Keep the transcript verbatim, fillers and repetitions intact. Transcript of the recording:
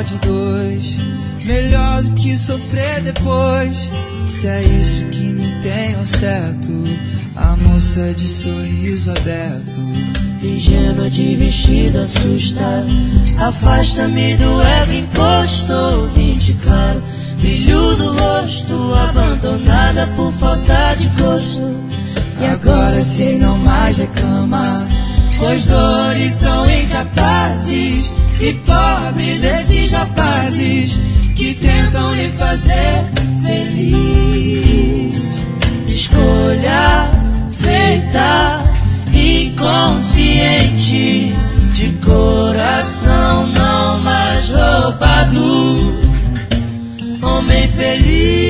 de dois, melhor do que sofrer depois. Se é isso que me tem ao certo, a moça de sorriso aberto, ingênua de vestido assusta, afasta-me do ego imposto. Vinte claro, brilho no rosto, abandonada por falta de gosto. E agora sei não mais reclamar, pois dores são incapazes. E pobre desses rapazes que tentam lhe fazer feliz. Escolha feita inconsciente, de coração não mais roubado, homem feliz.